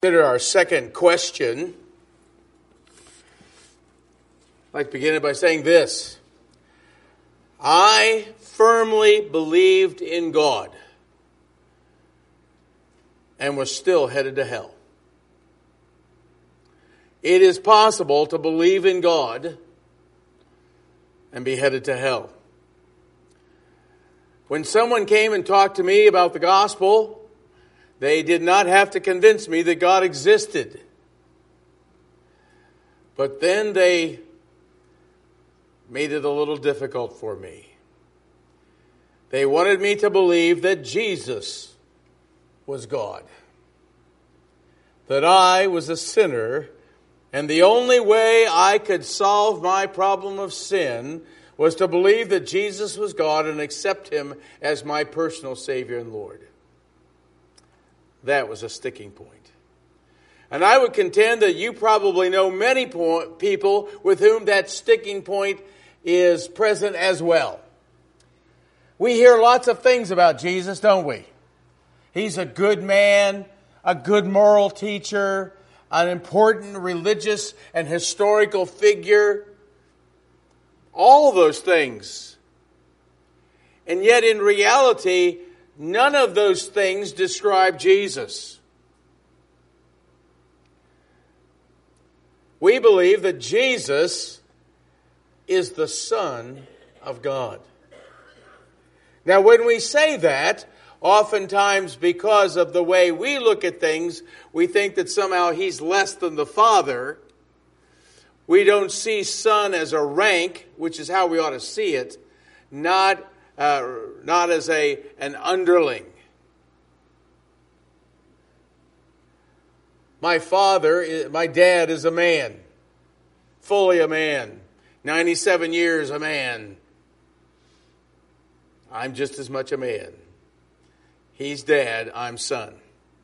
Consider our second question. I'd like to begin it by saying this. I firmly believed in God and was still headed to hell. It is possible to believe in God and be headed to hell. When someone came and talked to me about the gospel, they did not have to convince me that God existed. But then they made it a little difficult for me. They wanted me to believe that Jesus was God, that I was a sinner, and the only way I could solve my problem of sin was to believe that Jesus was God and accept Him as my personal Savior and Lord. That was a sticking point. And I would contend that you probably know many people with whom that sticking point is present as well. We hear lots of things about Jesus, don't we? He's a good man, a good moral teacher, an important religious and historical figure. All those things. And yet in reality, none of those things describe Jesus. We believe that Jesus is the Son of God. Now, when we say that, oftentimes because of the way we look at things, we think that somehow He's less than the Father. We don't see Son as a rank, which is how we ought to see it, not as an underling. My dad is a man, fully a man, 97 years a man. I'm just as much a man. He's dad, I'm son.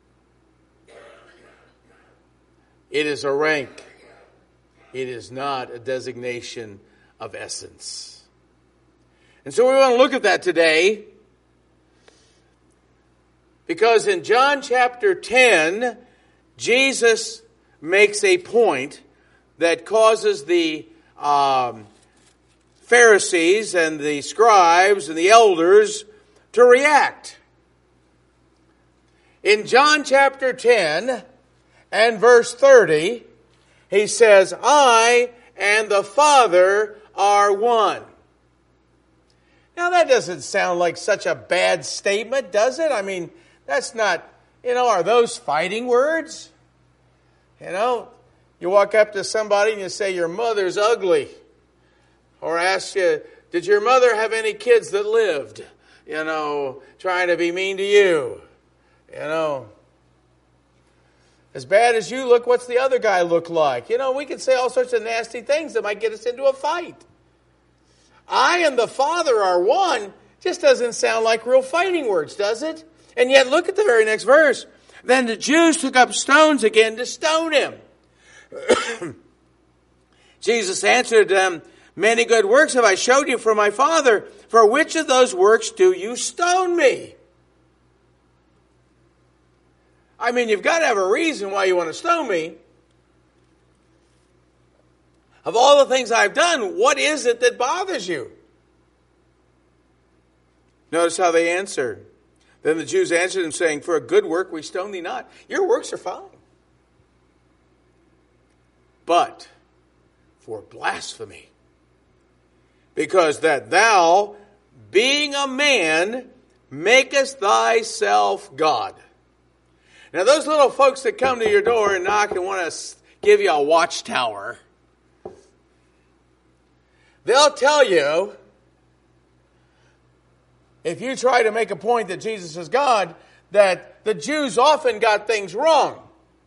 It is a rank. It is not a designation of essence. And so we want to look at that today, because in John chapter 10, Jesus makes a point that causes the Pharisees and the scribes and the elders to react. In John chapter 10 and verse 30, he says, I and the Father are one. Now, that doesn't sound like such a bad statement, does it? I mean, that's not, are those fighting words? You walk up to somebody and you say, your mother's ugly. Or ask you, did your mother have any kids that lived? Trying to be mean to you. As bad as you look, what's the other guy look like? We can say all sorts of nasty things that might get us into a fight. I and the Father are one just doesn't sound like real fighting words, does it? And yet look at the very next verse. Then the Jews took up stones again to stone him. Jesus answered them, many good works have I showed you from my Father. For which of those works do you stone me? I mean, you've got to have a reason why you want to stone me. Of all the things I've done, what is it that bothers you? Notice how they answer. Then the Jews answered him, saying, for a good work we stone thee not. Your works are fine. But for blasphemy, because that thou, being a man, makest thyself God. Now those little folks that come to your door and knock and want to give you a watchtower, they'll tell you, if you try to make a point that Jesus is God, that the Jews often got things wrong.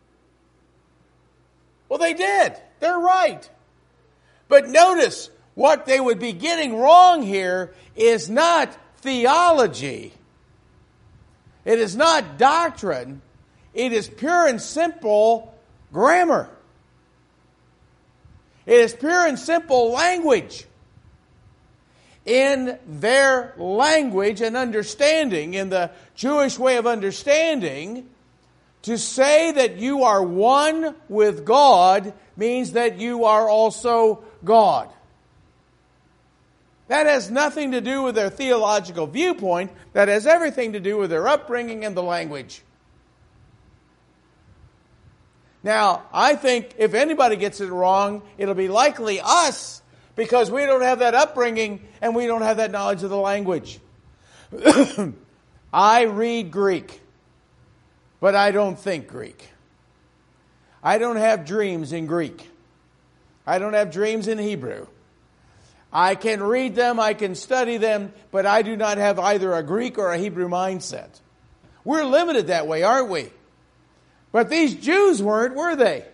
Well, they did. They're right. But notice, what they would be getting wrong here is not theology. It is not doctrine. It is pure and simple grammar. It is pure and simple language. In their language and understanding, in the Jewish way of understanding, To say that you are one with God means that you are also God. That has nothing to do with their theological viewpoint. That has everything to do with their upbringing and the language. Now, I think if anybody gets it wrong, it'll be likely us, because we don't have that upbringing and we don't have that knowledge of the language. I read Greek, but I don't think Greek. I don't have dreams in Greek. I don't have dreams in Hebrew. I can read them, I can study them, but I do not have either a Greek or a Hebrew mindset. We're limited that way, aren't we? But these Jews weren't, were they?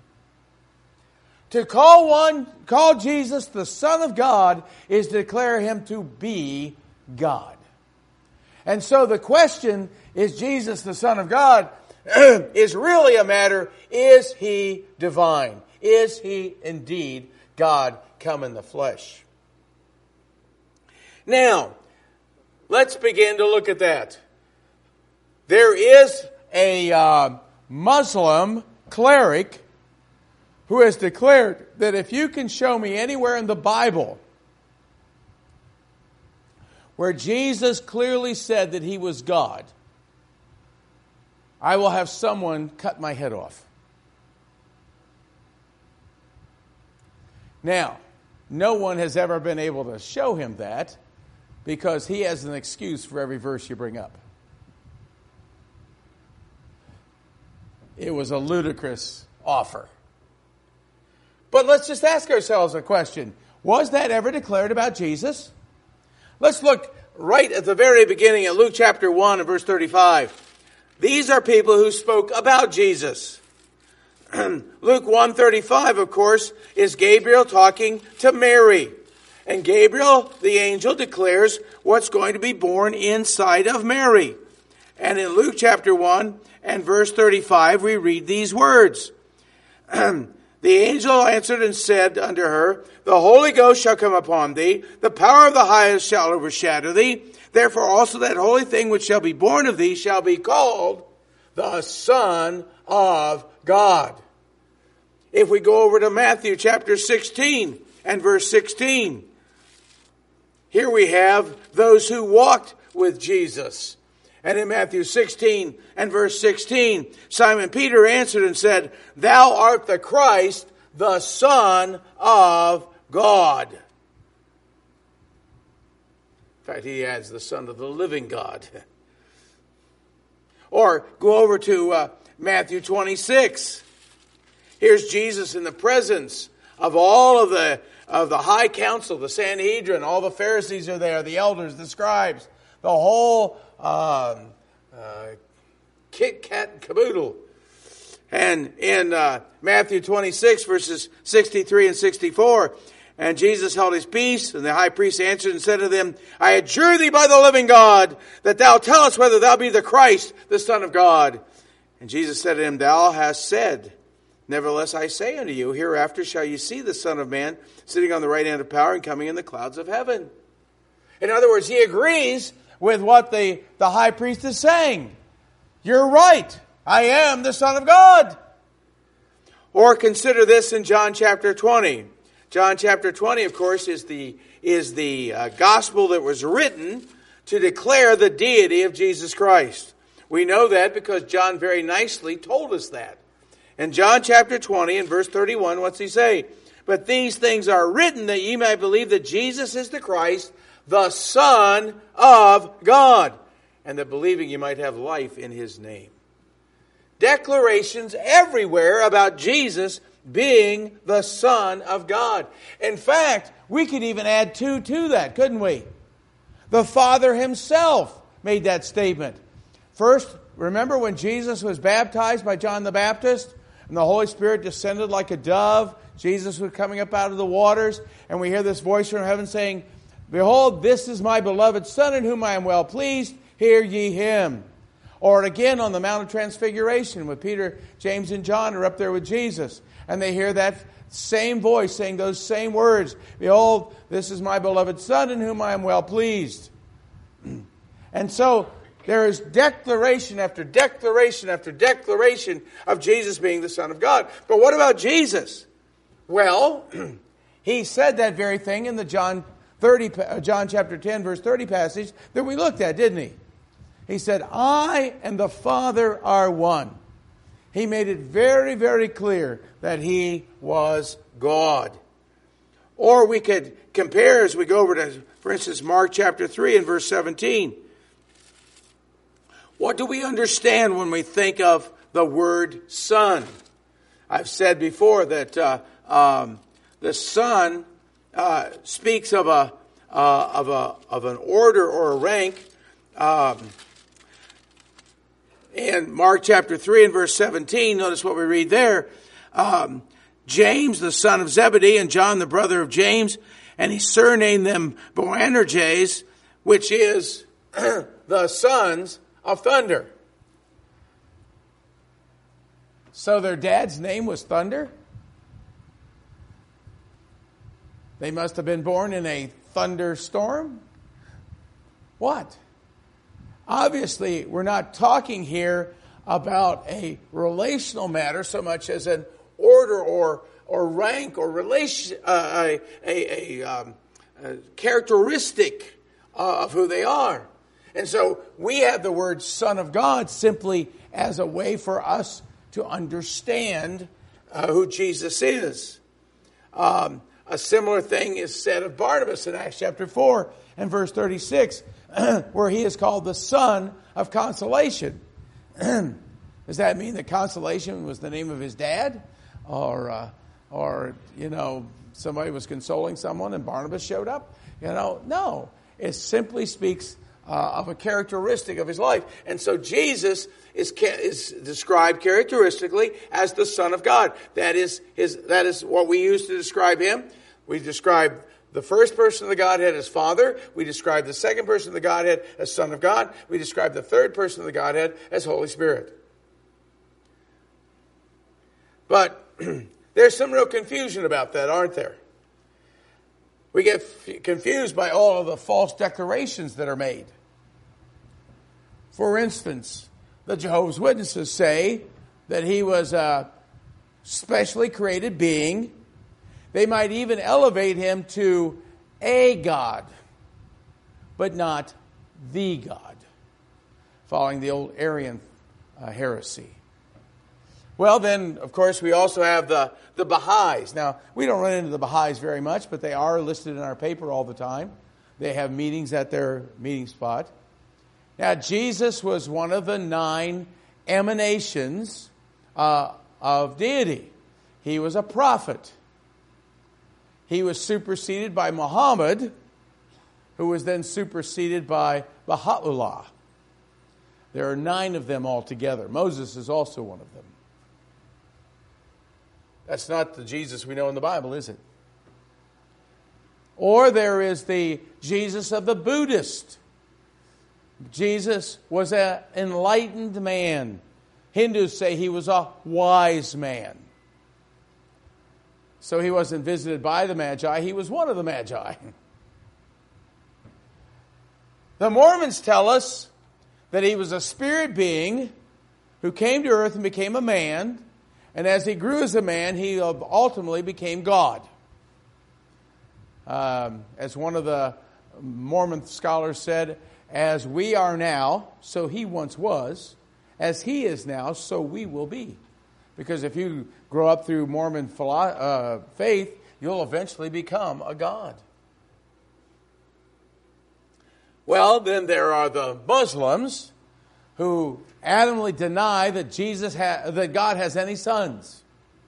To call Jesus the Son of God is to declare Him to be God. And so the question, is Jesus the Son of God, is really a matter, is He divine? Is He indeed God come in the flesh? Now, let's begin to look at that. There is a Muslim cleric who has declared that if you can show me anywhere in the Bible where Jesus clearly said that He was God, I will have someone cut my head off. Now, no one has ever been able to show him that, because he has an excuse for every verse you bring up. It was a ludicrous offer. But let's just ask ourselves a question. Was that ever declared about Jesus? Let's look right at the very beginning at Luke chapter 1 and verse 35. These are people who spoke about Jesus. Luke 1:35, of course, is Gabriel talking to Mary. And Gabriel, the angel, declares what's going to be born inside of Mary. And in Luke chapter 1 and verse 35, we read these words. The angel answered and said unto her, The Holy Ghost shall come upon thee, the power of the highest shall overshadow thee. Therefore also that holy thing which shall be born of thee shall be called the Son of God. If we go over to Matthew chapter 16 and verse 16, here we have those who walked with Jesus. And in Matthew 16 and verse 16, Simon Peter answered and said, Thou art the Christ, the Son of God. In fact, he adds the Son of the living God. Or go over to Matthew 26. Here's Jesus in the presence of all of the high council, the Sanhedrin, all the Pharisees are there, the elders, the scribes, the whole kit, kat, and caboodle. And in Matthew 26, verses 63 and 64, and Jesus held his peace, and the high priest answered and said to them, I adjure thee by the living God, that thou tell us whether thou be the Christ, the Son of God. And Jesus said to him, Thou hast said. Nevertheless, I say unto you, hereafter shall you see the Son of Man sitting on the right hand of power and coming in the clouds of heaven. In other words, he agrees with what the high priest is saying. You're right. I am the Son of God. Or consider this in John chapter 20. John chapter 20, of course, is the gospel that was written to declare the deity of Jesus Christ. We know that because John very nicely told us that. In John chapter 20 and verse 31, what's he say? But these things are written that ye may believe that Jesus is the Christ, the Son of God, and that believing you might have life in his name. Declarations everywhere about Jesus being the Son of God. In fact, we could even add two to that, couldn't we? The Father himself made that statement. First, remember when Jesus was baptized by John the Baptist? And the Holy Spirit descended like a dove. Jesus was coming up out of the waters. And we hear this voice from heaven saying, Behold, this is my beloved Son in whom I am well pleased. Hear ye him. Or again on the Mount of Transfiguration with Peter, James, and John are up there with Jesus. And they hear that same voice saying those same words. Behold, this is my beloved Son in whom I am well pleased. And so There is declaration after declaration after declaration of Jesus being the Son of God. But what about Jesus? Well, he said that very thing in the John chapter 10, verse 30 passage that we looked at, didn't he? He said, I and the Father are one. He made it very, very clear that he was God. Or we could compare as we go over to, for instance, Mark chapter 3 and verse 17. What do we understand when we think of the word Son? I've said before that the Son speaks of an order or a rank. In Mark chapter 3 and verse 17, notice what we read there. James, the son of Zebedee, and John, the brother of James, and he surnamed them Boanerges, which is the sons of thunder. So their dad's name was Thunder? They must have been born in a thunderstorm? What? Obviously, we're not talking here about a relational matter so much as an order or rank or relation, a characteristic of who they are. And so we have the word Son of God simply as a way for us to understand who Jesus is. A similar thing is said of Barnabas in Acts chapter 4 and verse 36, where he is called the son of consolation. Does that mean that consolation was the name of his dad? Or somebody was consoling someone and Barnabas showed up? No. It simply speaks of a characteristic of his life. And so Jesus is described characteristically as the Son of God. That is what we use to describe him. We describe the first person of the Godhead as Father. We describe the second person of the Godhead as Son of God. We describe the third person of the Godhead as Holy Spirit. But there's some real confusion about that, aren't there? We get confused by all of the false declarations that are made. For instance, the Jehovah's Witnesses say that he was a specially created being. They might even elevate him to a God, but not the God, following the old Arian heresy. Well, then, of course, we also have the Baha'is. Now, we don't run into the Baha'is very much, but they are listed in our paper all the time. They have meetings at their meeting spot. Now, Jesus was one of the 9 emanations of deity. He was a prophet. He was superseded by Muhammad, who was then superseded by Baha'u'llah. There are 9 of them altogether. Moses is also one of them. That's not the Jesus we know in the Bible, is it? Or there is the Jesus of the Buddhist. Jesus was an enlightened man. Hindus say he was a wise man. So he wasn't visited by the Magi. He was one of the Magi. The Mormons tell us that he was a spirit being who came to earth and became a man. And as he grew as a man, he ultimately became God. As one of the Mormon scholars said, as we are now, so he once was. As he is now, so we will be. Because if you grow up through Mormon faith, you'll eventually become a god. Well, then there are the Muslims who adamantly deny that that God has any sons.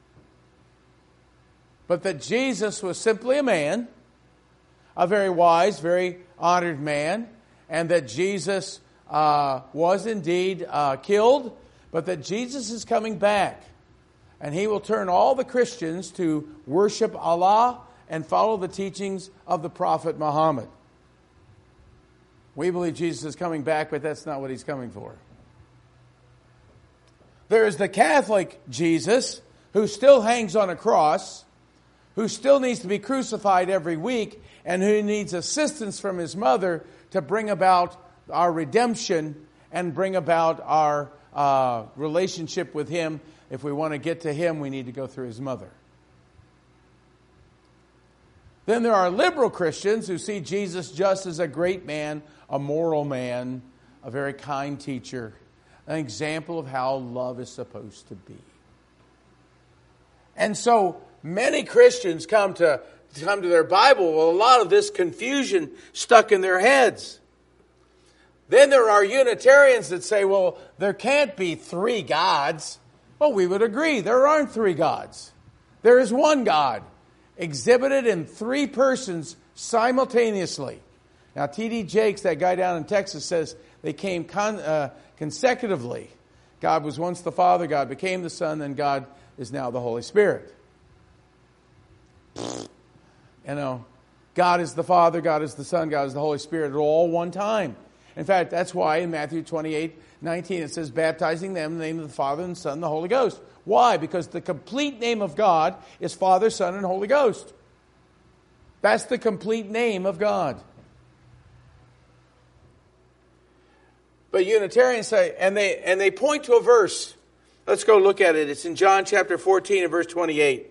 But that Jesus was simply a man, a very wise, very honored man, and that Jesus was indeed killed, but that Jesus is coming back. And he will turn all the Christians to worship Allah and follow the teachings of the Prophet Muhammad. We believe Jesus is coming back, but that's not what he's coming for. There is the Catholic Jesus, who still hangs on a cross, who still needs to be crucified every week, and who needs assistance from his mother to bring about our redemption and bring about our relationship with Him. If we want to get to Him, we need to go through His mother. Then there are liberal Christians who see Jesus just as a great man, a moral man, a very kind teacher, an example of how love is supposed to be. And so many Christians come to their Bible with a lot of this confusion stuck in their heads. Then there are Unitarians that say, well, there can't be three gods. Well, we would agree. There aren't three gods. There is one God, exhibited in three persons simultaneously. Now, T.D. Jakes, that guy down in Texas, says they came consecutively. God was once the Father, God became the Son, then God is now the Holy Spirit. You know, God is the Father, God is the Son, God is the Holy Spirit, all one time. In fact, that's why in Matthew 28:19 it says, baptizing them in the name of the Father and Son and the Holy Ghost. Why? Because the complete name of God is Father, Son, and Holy Ghost. That's the complete name of God. But Unitarians say, and they point to a verse. Let's go look at it. It's in John chapter 14 and verse 28.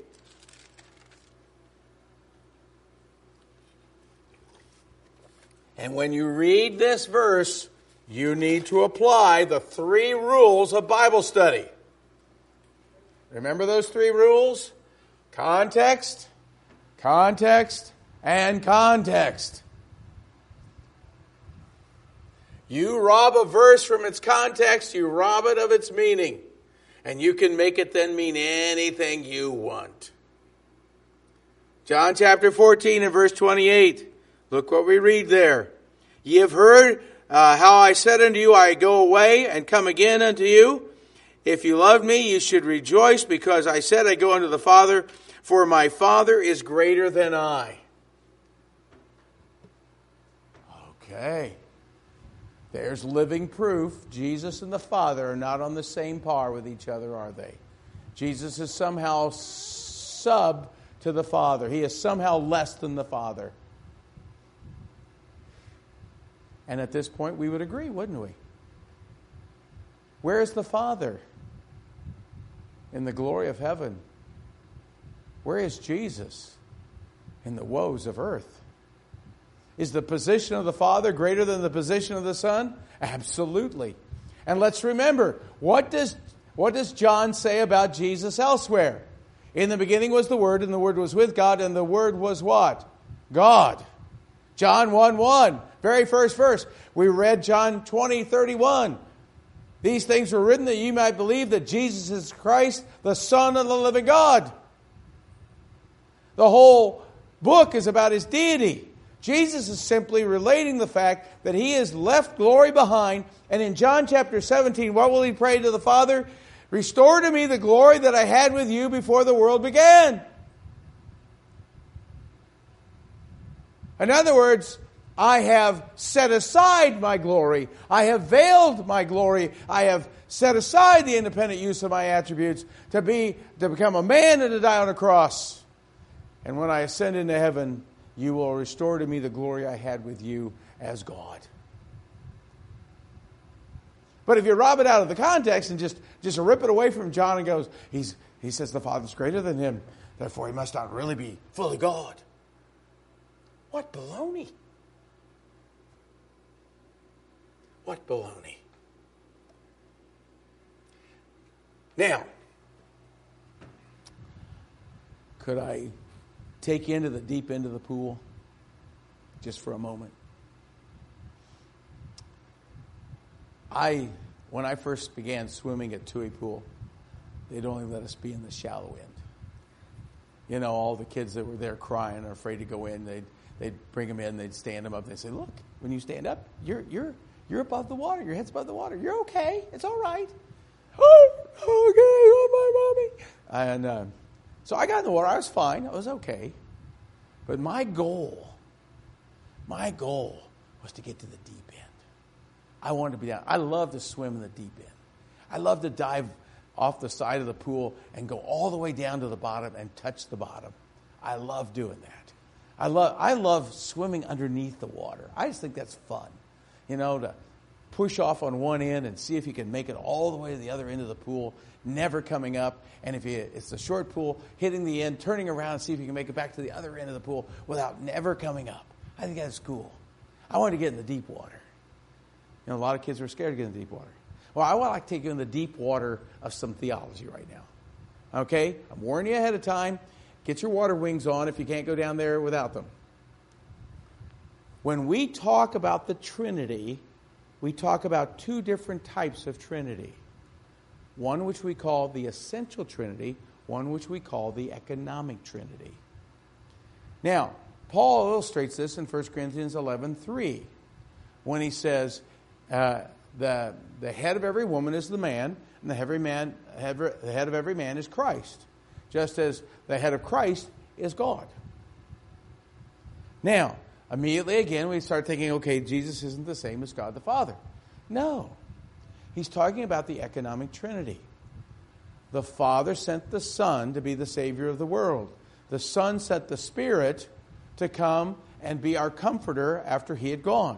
And when you read this verse, you need to apply the 3 rules of Bible study. Remember those 3 rules? Context, context, and context. You rob a verse from its context, you rob it of its meaning. And you can make it then mean anything you want. John chapter 14 and verse 28. Look what we read there. Ye have heard how I said unto you, I go away and come again unto you. If you love me, you should rejoice, because I said I go unto the Father, for my Father is greater than I. Okay. There's living proof. Jesus and the Father are not on the same par with each other, are they? Jesus is somehow sub to the Father. He is somehow less than the Father. And at this point, we would agree, wouldn't we? Where is the Father? In the glory of heaven. Where is Jesus? In the woes of earth. Is the position of the Father greater than the position of the Son? Absolutely. And let's remember, what does John say about Jesus elsewhere? In the beginning was the Word, and the Word was with God, and the Word was what? God. John 1:1, very first verse. We read John 20:31. These things were written that you might believe that Jesus is Christ, the Son of the living God. The whole book is about His deity. Jesus is simply relating the fact that He has left glory behind. And in John chapter 17, what will He pray to the Father? Restore to me the glory that I had with you before the world began. In other words, I have set aside my glory. I have veiled my glory. I have set aside the independent use of my attributes to become a man and to die on a cross. And when I ascend into heaven, you will restore to me the glory I had with you as God. But if you rob it out of the context and just rip it away from John and goes, he says the Father's greater than Him, therefore He must not really be fully God. What baloney. What baloney. Now, could I take you into the deep end of the pool just for a moment? When I first began swimming at Tui Pool, they'd only let us be in the shallow end. You know, all the kids that were there crying or afraid to go in, they'd bring them in, they'd stand them up, they'd say, look, when you stand up, you're above the water, your head's above the water. You're okay, it's all right. Oh, okay, oh, my mommy. And so I got in the water, I was fine, I was okay. But my goal was to get to the deep end. I wanted to be down. I love to swim in the deep end. I love to dive off the side of the pool and go all the way down to the bottom and touch the bottom. I love doing that. I love swimming underneath the water. I just think that's fun. You know, push off on one end and see if you can make it all the way to the other end of the pool, never coming up. And if it's a short pool, hitting the end, turning around and see if you can make it back to the other end of the pool without never coming up. I think that's cool. I wanted to get in the deep water. A lot of kids are scared to get in the deep water. Well, I would like to take you in the deep water of some theology right now. Okay? I'm warning you ahead of time. Get your water wings on if you can't go down there without them. When we talk about the Trinity, we talk about two different types of Trinity. One which we call the essential Trinity, one which we call the economic Trinity. Now, Paul illustrates this in 1 Corinthians 11:3 when he says, the head of every woman is the man, and the head of every man is Christ, just as the head of Christ is God. Now, immediately again, we start thinking, okay, Jesus isn't the same as God the Father. No. He's talking about the economic Trinity. The Father sent the Son to be the Savior of the world. The Son sent the Spirit to come and be our comforter after He had gone.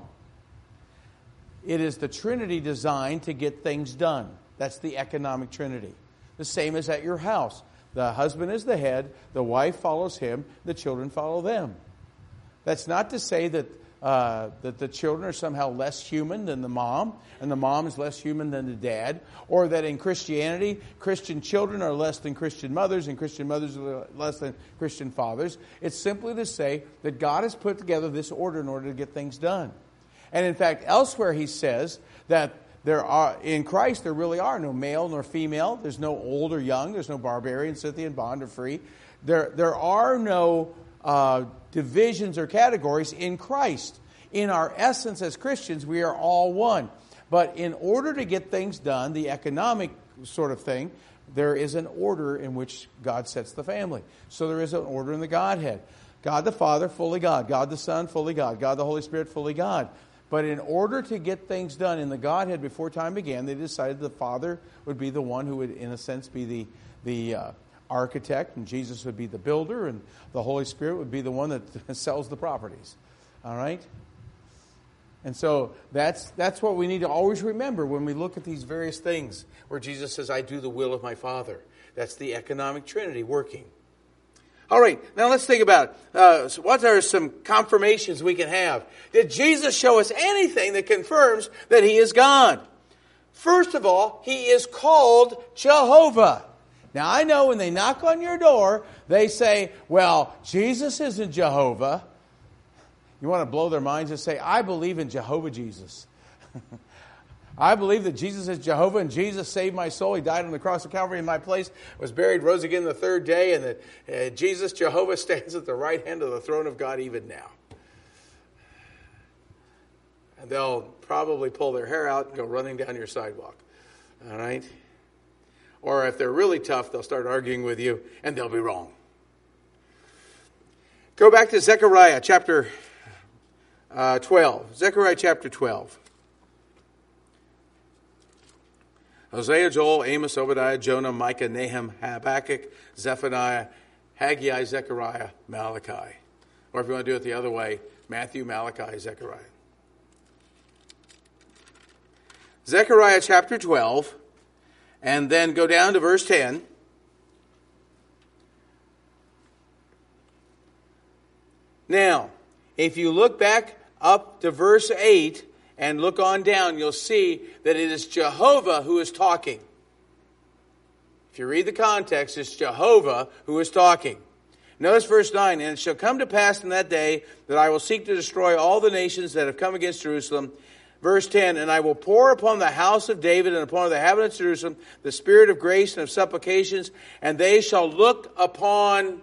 It is the Trinity designed to get things done. That's the economic Trinity. The same as at your house. The husband is the head, the wife follows him, the children follow them. That's not to say that the children are somehow less human than the mom, and the mom is less human than the dad, or that in Christianity, Christian children are less than Christian mothers, and Christian mothers are less than Christian fathers. It's simply to say that God has put together this order in order to get things done. And in fact, elsewhere he says that in Christ there really are no male nor female. There's no old or young. There's no barbarian, Scythian, bond or free. There are no divisions or categories in Christ. In our essence as Christians, we are all one. But in order to get things done, the economic sort of thing, there is an order in which God sets the family. So there is an order in the Godhead. God the Father, fully God. God the Son, fully God. God the Holy Spirit, fully God. But in order to get things done in the Godhead before time began, they decided the Father would be the one who would, in a sense, be the architect, and Jesus would be the builder, and the Holy Spirit would be the one that sells the properties. All right? And so that's what we need to always remember when we look at these various things where Jesus says, I do the will of my Father. That's the economic Trinity working. All right, now let's think about what are some confirmations we can have. Did Jesus show us anything that confirms that He is God? First of all, He is called Jehovah. Now, I know when they knock on your door, they say, well, Jesus isn't Jehovah. You want to blow their minds and say, I believe in Jehovah Jesus. I believe that Jesus is Jehovah and Jesus saved my soul. He died on the cross of Calvary in my place, was buried, rose again the third day, and that Jesus, Jehovah, stands at the right hand of the throne of God even now. And they'll probably pull their hair out and go running down your sidewalk. All right? Or if they're really tough, they'll start arguing with you, and they'll be wrong. Go back to Zechariah chapter 12. Zechariah chapter 12. Hosea, Joel, Amos, Obadiah, Jonah, Micah, Nahum, Habakkuk, Zephaniah, Haggai, Zechariah, Malachi. Or if you want to do it the other way, Matthew, Malachi, Zechariah. Zechariah chapter 12, and then go down to verse 10. Now, if you look back up to verse 8, and look on down, you'll see that it is Jehovah who is talking. If you read the context, it's Jehovah who is talking. Notice verse 9, and it shall come to pass in that day that I will seek to destroy all the nations that have come against Jerusalem. Verse 10, and I will pour upon the house of David and upon the inhabitants of Jerusalem the spirit of grace and of supplications, and they shall look upon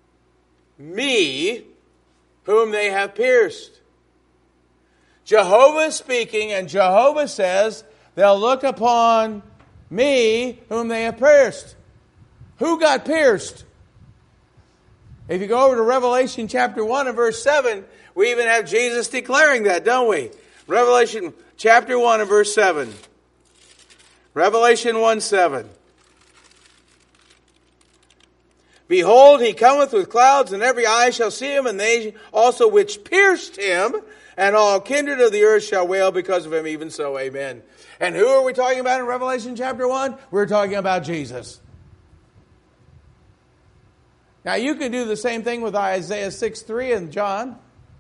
me, whom they have pierced. Jehovah is speaking, and Jehovah says, they'll look upon me whom they have pierced. Who got pierced? If you go over to Revelation chapter 1 and verse 7, we even have Jesus declaring that, don't we? Revelation chapter 1 and verse 7. Revelation 1:7. Behold, he cometh with clouds, and every eye shall see him, and they also which pierced him and all kindred of the earth shall wail because of him, even so, amen. And who are we talking about in Revelation chapter 1? We're talking about Jesus. Now you can do the same thing with Isaiah 6:3 and John.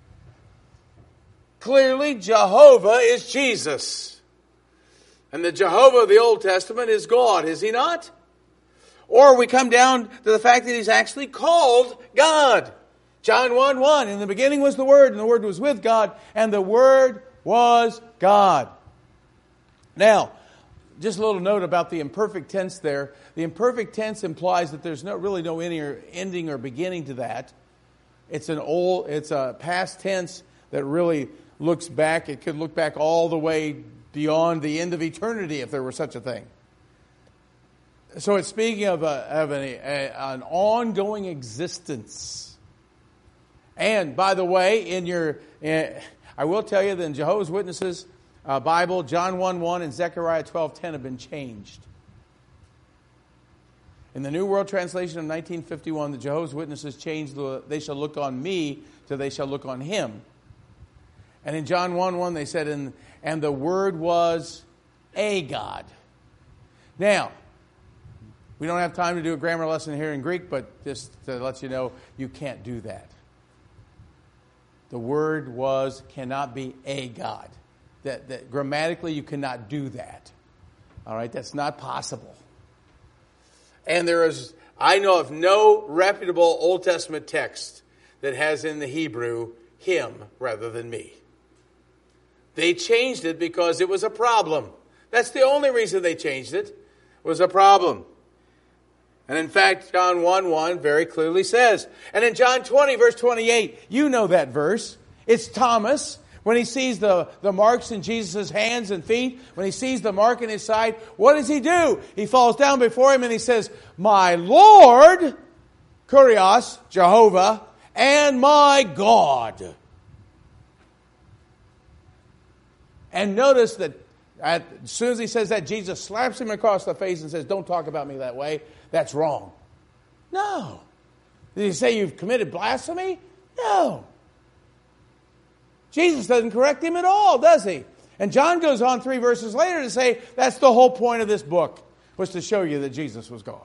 Clearly, Jehovah is Jesus. And the Jehovah of the Old Testament is God, is he not? Or we come down to the fact that he's actually called God. John 1:1, in the beginning was the Word, and the Word was with God, and the Word was God. Now, just a little note about the imperfect tense there. The imperfect tense implies that there's really no ending or beginning to that. It's a past tense that really looks back. It could look back all the way beyond the end of eternity if there were such a thing. So it's speaking of an ongoing existence. And by the way, I will tell you that in Jehovah's Witnesses Bible, John 1:1 and Zechariah 12:10 have been changed. In the New World Translation of 1951, the Jehovah's Witnesses changed "they shall look on me" to "they shall look on him." And in John 1:1 they said, and the Word was a God. Now, we don't have time to do a grammar lesson here in Greek, but just to let you know, you can't do that. The Word cannot be a God. That grammatically you cannot do that. All right, that's not possible. And I know of no reputable Old Testament text that has in the Hebrew him rather than me. They changed it because it was a problem. That's the only reason they changed it, was a problem. And in fact, John 1:1 very clearly says, and in John 20, verse 28, you know that verse. It's Thomas, when he sees the marks in Jesus' hands and feet, when he sees the mark in his side, what does he do? He falls down before him and he says, my Lord, Kurios, Jehovah, and my God. And notice that as soon as he says that, Jesus slaps him across the face and says, don't talk about me that way. That's wrong. No. Did he say you've committed blasphemy? No. Jesus doesn't correct him at all, does he? And John goes on 3 verses later to say that's the whole point of this book, was to show you that Jesus was God.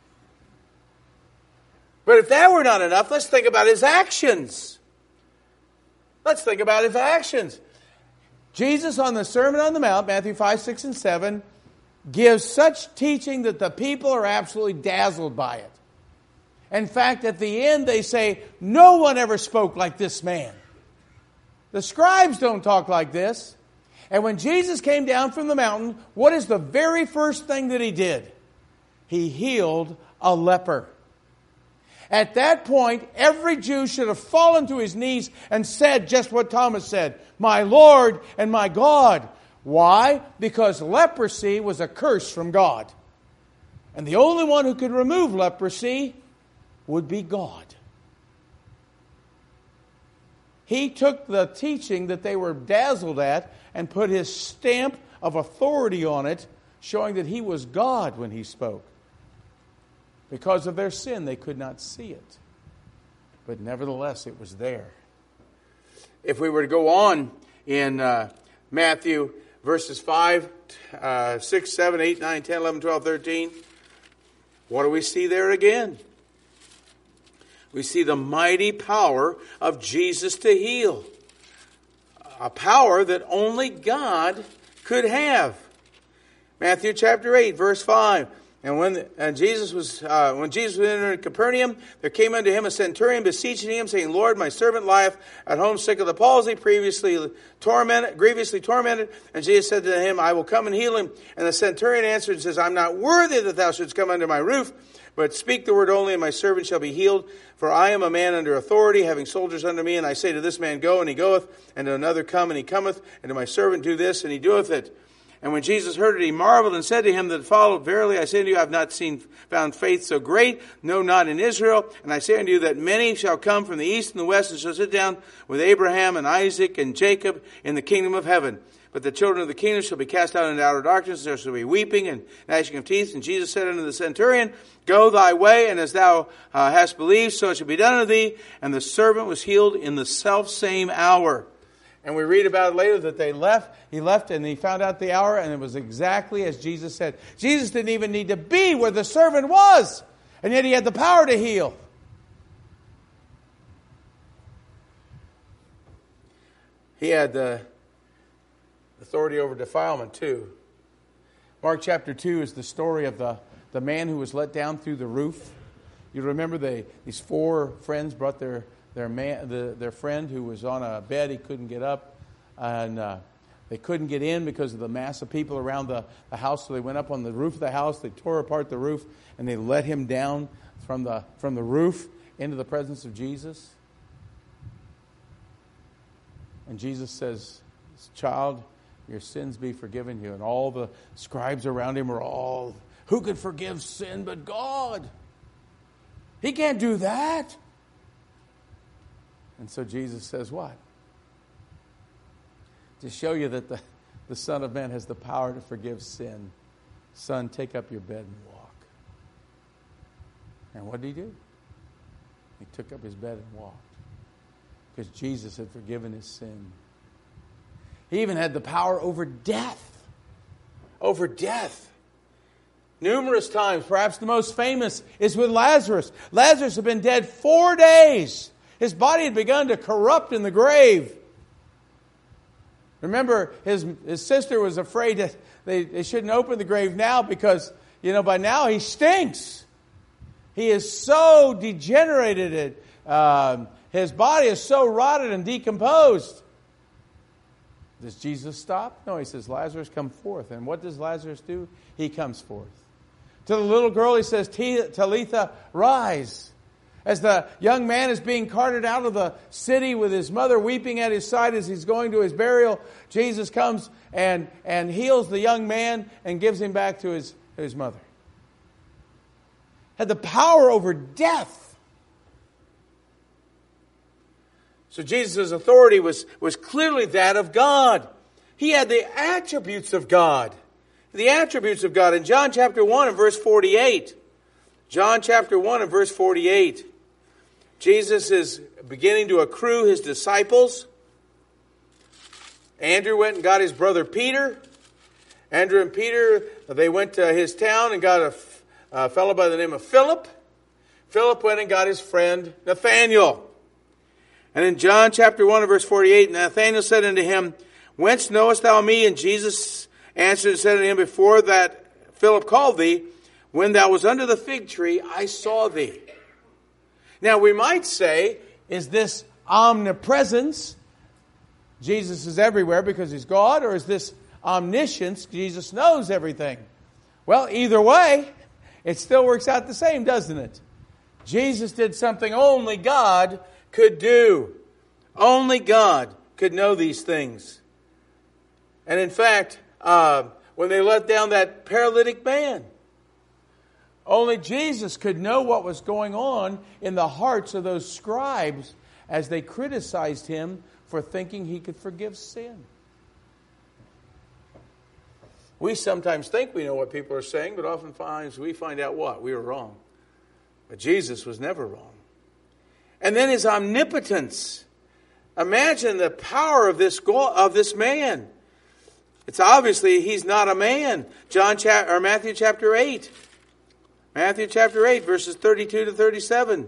But if that were not enough, let's think about his actions. Let's think about his actions. Jesus on the Sermon on the Mount, Matthew 5, 6, and 7, gives such teaching that the people are absolutely dazzled by it. In fact, at the end they say, no one ever spoke like this man. The scribes don't talk like this. And when Jesus came down from the mountain, what is the very first thing that he did? He healed a leper. At that point, every Jew should have fallen to his knees and said just what Thomas said, my Lord and my God. Why? Because leprosy was a curse from God. And the only one who could remove leprosy would be God. He took the teaching that they were dazzled at and put his stamp of authority on it, showing that he was God when he spoke. Because of their sin, they could not see it. But nevertheless, it was there. If we were to go on in Matthew verses 5, 6, 7, 8, 9, 10, 11, 12, 13, what do we see there again? We see the mighty power of Jesus to heal. A power that only God could have. Matthew chapter 8, verse 5. And when Jesus was entering Capernaum, there came unto him a centurion beseeching him, saying, Lord, my servant lieth at home sick of the palsy, grievously tormented. And Jesus said to him, I will come and heal him. And the centurion answered and says, I'm not worthy that thou shouldst come under my roof, but speak the word only, and my servant shall be healed. For I am a man under authority, having soldiers under me, and I say to this man, go, and he goeth, and to another, come, and he cometh, and to my servant, do this, and he doeth it. And when Jesus heard it, he marveled and said to him that followed, verily I say unto you, I have not found faith so great, no, not in Israel. And I say unto you that many shall come from the east and the west, and shall sit down with Abraham and Isaac and Jacob in the kingdom of heaven. But the children of the kingdom shall be cast out into outer darkness, there shall be weeping and gnashing of teeth. And Jesus said unto the centurion, go thy way, and as thou hast believed, so it shall be done unto thee. And the servant was healed in the selfsame hour. And we read about it later that they left. He left and he found out the hour, and it was exactly as Jesus said. Jesus didn't even need to be where the servant was, and yet he had the power to heal. He had the authority over defilement too. Mark chapter 2 is the story of the man who was let down through the roof. You remember these four friends brought their friend who was on a bed. He couldn't get up, and they couldn't get in because of the mass of people around the house. So they went up on the roof of the house. They tore apart the roof, and they let him down from the roof into the presence of Jesus. And Jesus says, "Child, your sins be forgiven you." And all the scribes around him were all, "Who could forgive sin but God? He can't do that." And so Jesus says what? To show you that the Son of Man has the power to forgive sin. "Son, take up your bed and walk." And what did he do? He took up his bed and walked. Because Jesus had forgiven his sin. He even had the power over death. Over death. Numerous times, perhaps the most famous is with Lazarus. Lazarus had been dead 4 days. His body had begun to corrupt in the grave. Remember, his sister was afraid that they shouldn't open the grave now because, by now he stinks. He is so degenerated. His body is so rotted and decomposed. Does Jesus stop? No, he says, "Lazarus, come forth." And what does Lazarus do? He comes forth. To the little girl, he says, "Talitha, rise." As the young man is being carted out of the city with his mother weeping at his side as he's going to his burial, Jesus comes and heals the young man and gives him back to his mother. Had the power over death. So Jesus' authority was clearly that of God. He had the attributes of God. The attributes of God. In John chapter 1 and verse 48. John chapter 1 and verse 48. Jesus is beginning to accrue his disciples. Andrew went and got his brother Peter. Andrew and Peter, they went to his town and got a fellow by the name of Philip. Philip went and got his friend Nathanael. And in John chapter 1 and verse 48, Nathanael said unto him, "Whence knowest thou me?" And Jesus answered and said unto him, "Before that Philip called thee, when thou was under the fig tree, I saw thee." Now we might say, is this omnipresence? Jesus is everywhere because he's God, or is this omniscience? Jesus knows everything. Well, either way, it still works out the same, doesn't it? Jesus did something only God could do. Only God could know these things. And in fact, when they let down that paralytic man, only Jesus could know what was going on in the hearts of those scribes as they criticized him for thinking he could forgive sin. We sometimes think we know what people are saying, but oftentimes we find out what? We were wrong. But Jesus was never wrong. And then his omnipotence. Imagine the power of this man. It's obviously he's not a man. Matthew chapter 8. Matthew chapter 8, verses 32 to 37.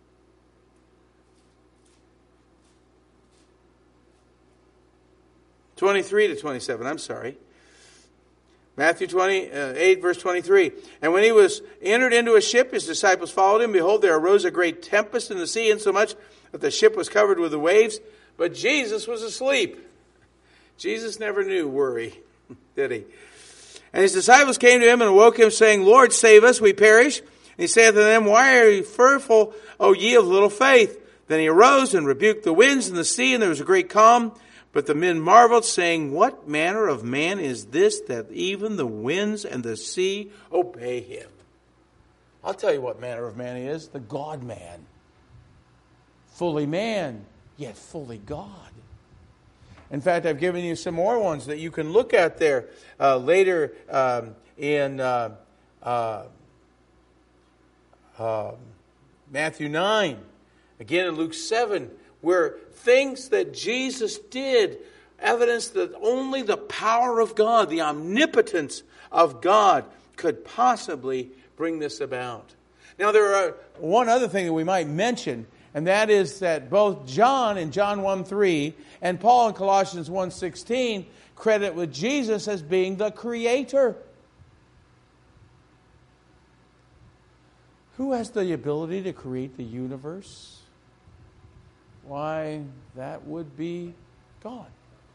(23 to 27), I'm sorry. Matthew 8, verse 23. And when he was entered into a ship, his disciples followed him. Behold, there arose a great tempest in the sea, insomuch that the ship was covered with the waves. But Jesus was asleep. Jesus never knew worry, did he? And his disciples came to him and awoke him, saying, "Lord, save us, we perish." And he saith to them, "Why are ye fearful, O ye of little faith?" Then he arose and rebuked the winds and the sea, and there was a great calm. But the men marveled, saying, "What manner of man is this, that even the winds and the sea obey him?" I'll tell you what manner of man he is. The God-man. Fully man, yet fully God. In fact, I've given you some more ones that you can look at there later in Matthew 9. Again in Luke 7, where things that Jesus did evidence that only the power of God, the omnipotence of God, could possibly bring this about. Now, there are one other thing that we might mention, and that is that both John in John 1:3 and Paul in Colossians 1:16 credit with Jesus as being the Creator. Who has the ability to create the universe? Why, that would be God.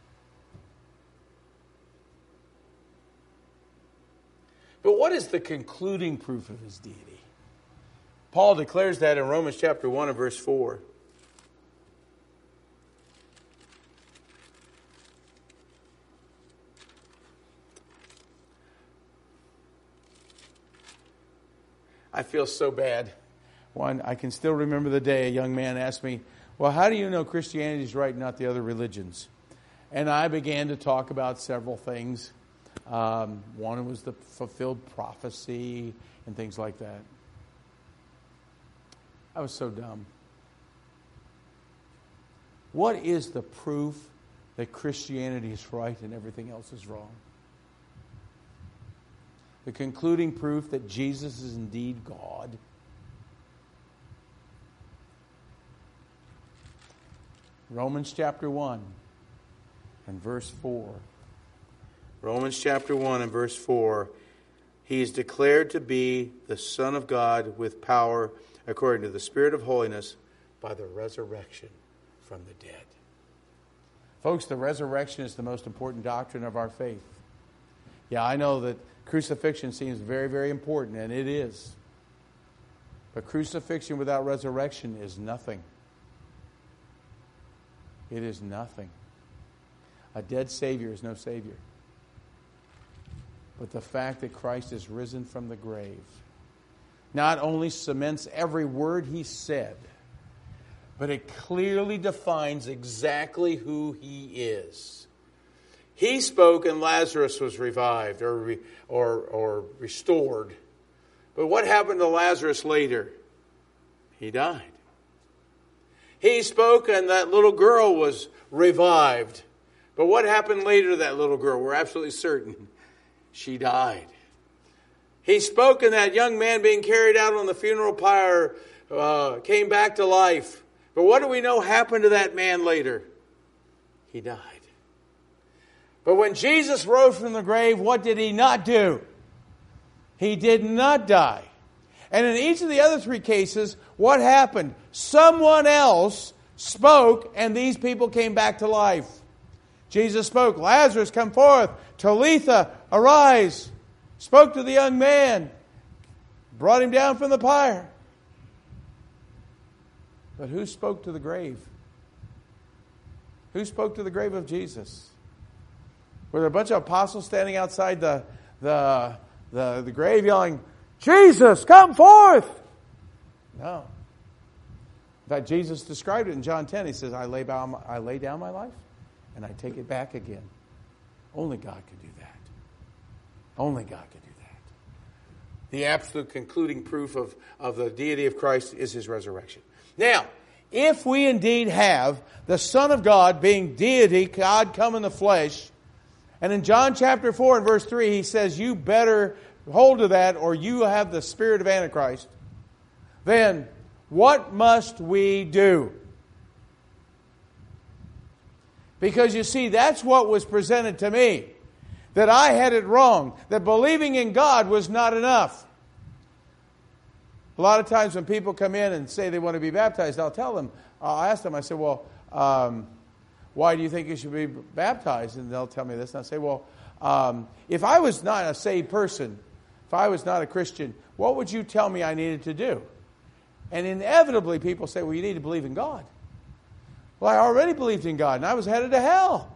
But what is the concluding proof of His deity? Paul declares that in Romans chapter 1 and verse 4. I feel so bad. I can still remember the day a young man asked me, well, how do you know Christianity is right, not the other religions? And I began to talk about several things. One was the fulfilled prophecy and things like that. I was so dumb. What is the proof that Christianity is right and everything else is wrong? The concluding proof that Jesus is indeed God. Romans chapter 1 and verse 4. Romans chapter 1 and verse 4. He is declared to be the Son of God with power according to the Spirit of holiness by the resurrection from the dead. Folks, the resurrection is the most important doctrine of our faith. Yeah, I know that crucifixion seems very, very important, and it is. But crucifixion without resurrection is nothing. It is nothing. A dead Savior is no Savior. But the fact that Christ is risen from the grave not only cements every word He said, but it clearly defines exactly who He is. He spoke and Lazarus was revived or restored. But what happened to Lazarus later? He died. He spoke and that little girl was revived. But what happened later to that little girl? We're absolutely certain. She died. He spoke and that young man being carried out on the funeral pyre came back to life. But what do we know happened to that man later? He died. But when Jesus rose from the grave, what did He not do? He did not die. And in each of the other three cases, what happened? Someone else spoke and these people came back to life. Jesus spoke, Lazarus, come forth. Talitha, arise. Spoke to the young man. Brought him down from the pyre. But who spoke to the grave? Who spoke to the grave of Jesus? Were there a bunch of apostles standing outside the grave yelling, Jesus, come forth? No. In fact, Jesus described it in John 10. He says, I lay down my life and I take it back again. Only God can do that. Only God can do that. The absolute concluding proof of the deity of Christ is His resurrection. Now, if we indeed have the Son of God being deity, God come in the flesh, and in John chapter 4 and verse 3, He says, you better hold to that or you have the spirit of Antichrist. Then, what must we do? Because you see, that's what was presented to me. That I had it wrong. That believing in God was not enough. A lot of times when people come in and say they want to be baptized, I'll ask them, I say, well, why do you think you should be baptized? And they'll tell me this. And I'll say, well, if I was not a saved person, if I was not a Christian, what would you tell me I needed to do? And inevitably people say, well, you need to believe in God. Well, I already believed in God and I was headed to hell.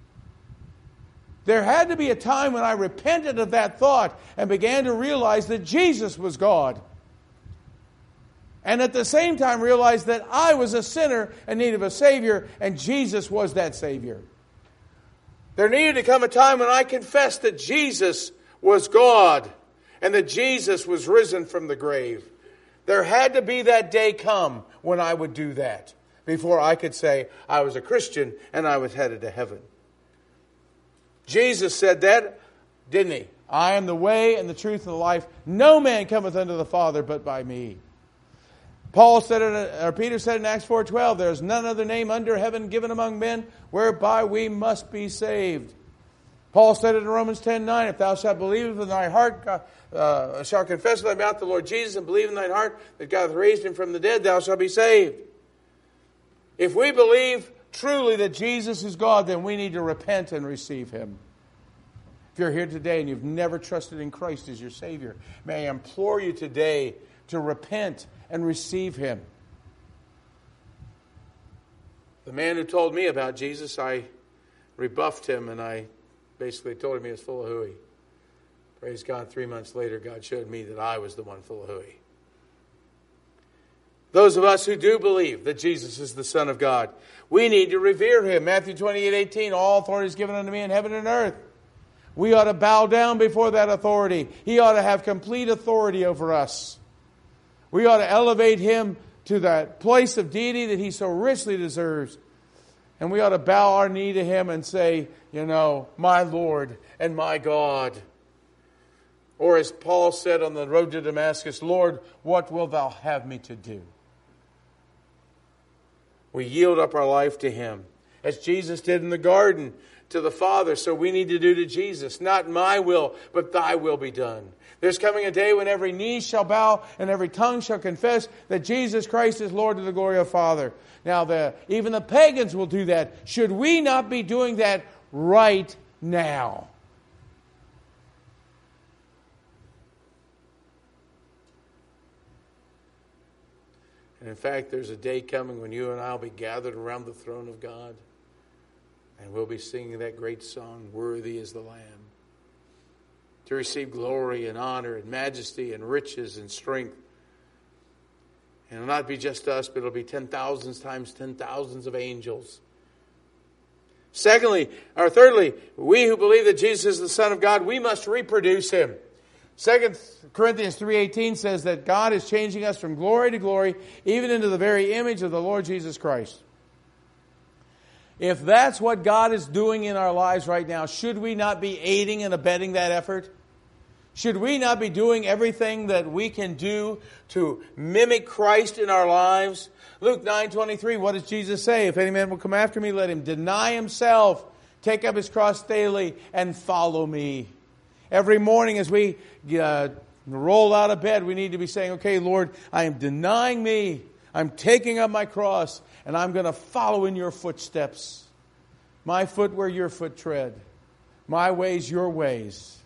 There had to be a time when I repented of that thought and began to realize that Jesus was God. And at the same time realized that I was a sinner in need of a Savior and Jesus was that Savior. There needed to come a time when I confessed that Jesus was God and that Jesus was risen from the grave. There had to be that day come when I would do that. before I could say I was a Christian and I was headed to heaven. Jesus said that, didn't he? I am the way and the truth and the life. No man cometh unto the Father but by me. Paul said it, or Peter said in Acts 4:12, there is none other name under heaven given among men whereby we must be saved. Paul said it in Romans 10:9, if thou shalt believe with thy heart, shalt confess with thy mouth the Lord Jesus, and believe in thine heart that God hath raised him from the dead, thou shalt be saved. If we believe truly that Jesus is God, then we need to repent and receive him. If you're here today and you've never trusted in Christ as your Savior, may I implore you today to repent and receive him. The man who told me about Jesus, I rebuffed him and I basically told him he was full of hooey. Praise God, 3 months later, God showed me that I was the one full of hooey. Those of us who do believe that Jesus is the Son of God, we need to revere him. Matthew 28:18, all authority is given unto me in heaven and earth. We ought to bow down before that authority. He ought to have complete authority over us. We ought to elevate him to that place of deity that he so richly deserves. And we ought to bow our knee to him and say, my Lord and my God. Or as Paul said on the road to Damascus, Lord, what wilt thou have me to do? We yield up our life to him, as Jesus did in the garden to the Father. So we need to do to Jesus, not my will, but thy will be done. There's coming a day when every knee shall bow and every tongue shall confess that Jesus Christ is Lord to the glory of Father. Now, even the pagans will do that. Should we not be doing that right now? And in fact, there's a day coming when you and I will be gathered around the throne of God. And we'll be singing that great song, Worthy is the Lamb, to receive glory and honor and majesty and riches and strength. And it'll not be just us, but it'll be 10,000s times 10,000s of angels. Thirdly, we who believe that Jesus is the Son of God, we must reproduce him. 2 Corinthians 3:18 says that God is changing us from glory to glory, even into the very image of the Lord Jesus Christ. If that's what God is doing in our lives right now, should we not be aiding and abetting that effort? Should we not be doing everything that we can do to mimic Christ in our lives? Luke 9:23, what does Jesus say? If any man will come after me, let him deny himself, take up his cross daily, and follow me. Every morning as we roll out of bed, we need to be saying, okay, Lord, I am denying me. I'm taking up my cross, and I'm going to follow in your footsteps. My foot where your foot tread. My ways, your ways.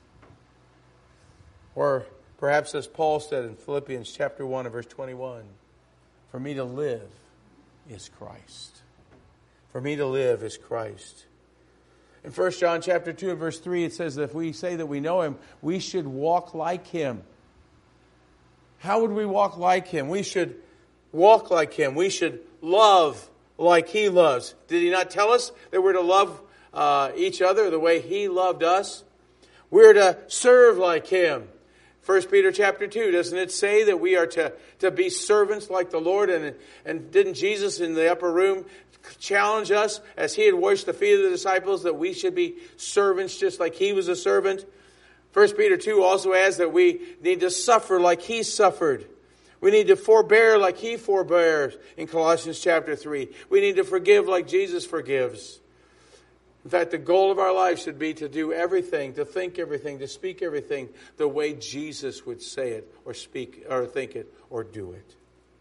Or perhaps as Paul said in Philippians chapter 1 and verse 21, for me to live is Christ. For me to live is Christ. In 1 John chapter 2 and verse 3, it says that if we say that we know him, we should walk like him. How would we walk like him? We should walk like him. We should love like he loves. Did he not tell us that we're to love each other the way he loved us? We're to serve like him. 1 Peter chapter 2, doesn't it say that we are to be servants like the Lord? And didn't Jesus in the upper room challenge us as he had washed the feet of the disciples that we should be servants just like he was a servant? 1 Peter 2 also adds that we need to suffer like he suffered. We need to forbear like he forbears in Colossians chapter 3. We need to forgive like Jesus forgives. In fact, the goal of our life should be to do everything, to think everything, to speak everything the way Jesus would say it or speak or think it or do it.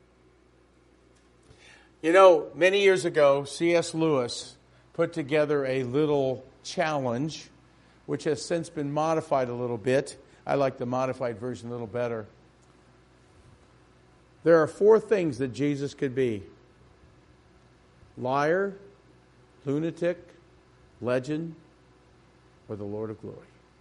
You know, many years ago, C.S. Lewis put together a little challenge, which has since been modified a little bit. I like the modified version a little better. There are 4 things that Jesus could be: liar, lunatic, legend, or the Lord of glory.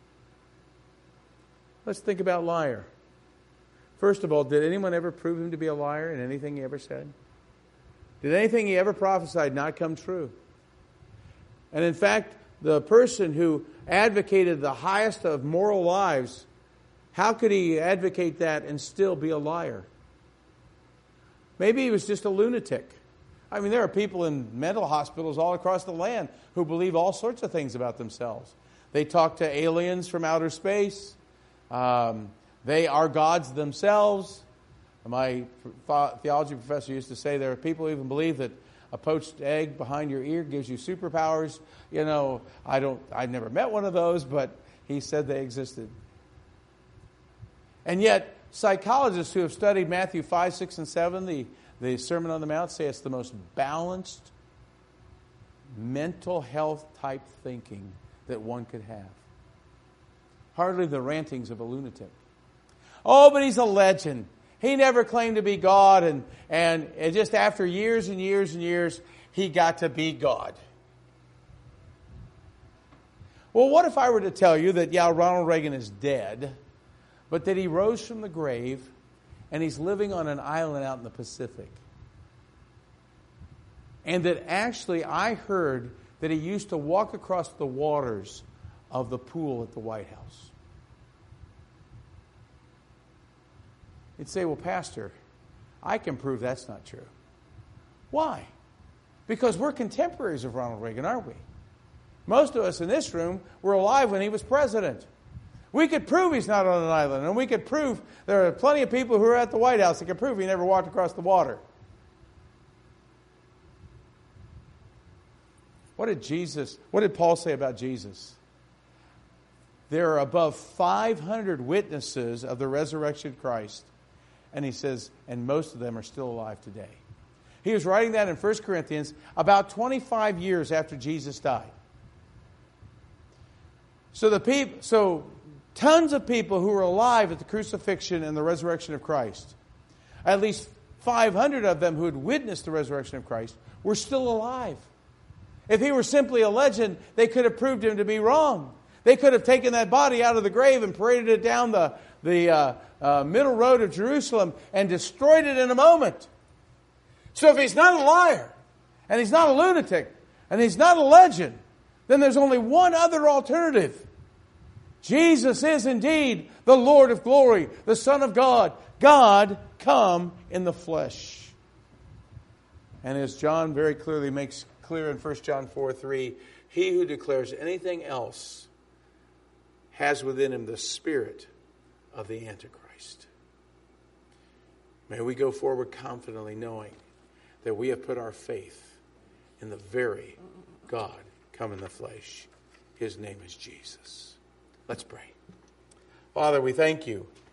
Let's think about liar. First of all, did anyone ever prove him to be a liar in anything he ever said? Did anything he ever prophesied not come true? And in fact, the person who advocated the highest of moral lives, how could he advocate that and still be a liar? Maybe he was just a lunatic. I mean, there are people in mental hospitals all across the land who believe all sorts of things about themselves. They talk to aliens from outer space. They are gods themselves. My theology professor used to say there are people who even believe that a poached egg behind your ear gives you superpowers. You know, I've never met one of those, but he said they existed. And yet, psychologists who have studied Matthew 5, 6, and 7, the Sermon on the Mount, say it's the most balanced mental health type thinking that one could have. Hardly the rantings of a lunatic. Oh, but he's a legend. He never claimed to be God, and just after years and years and years, he got to be God. Well, what if I were to tell you that, yeah, Ronald Reagan is dead, but that he rose from the grave and he's living on an island out in the Pacific? And that actually I heard that he used to walk across the waters of the pool at the White House. You'd say, well, Pastor, I can prove that's not true. Why? Because we're contemporaries of Ronald Reagan, aren't we? Most of us in this room were alive when he was president. We could prove he's not on an island, and we could prove there are plenty of people who are at the White House that could prove he never walked across the water. What did Paul say about Jesus? There are above 500 witnesses of the resurrection of Christ. And he says, and most of them are still alive today. He was writing that in 1 Corinthians about 25 years after Jesus died. So tons of people who were alive at the crucifixion and the resurrection of Christ, at least 500 of them who had witnessed the resurrection of Christ, were still alive. If he were simply a legend, they could have proved him to be wrong. They could have taken that body out of the grave and paraded it down the middle road of Jerusalem and destroyed it in a moment. So if he's not a liar, and he's not a lunatic, and he's not a legend, then there's only one other alternative. Jesus is indeed the Lord of glory, the Son of God, God come in the flesh. And as John very clearly makes clear in 1 John 4:3, he who declares anything else has within him the spirit of the Antichrist. May we go forward confidently knowing that we have put our faith in the very God come in the flesh. His name is Jesus. Let's pray. Father, we thank you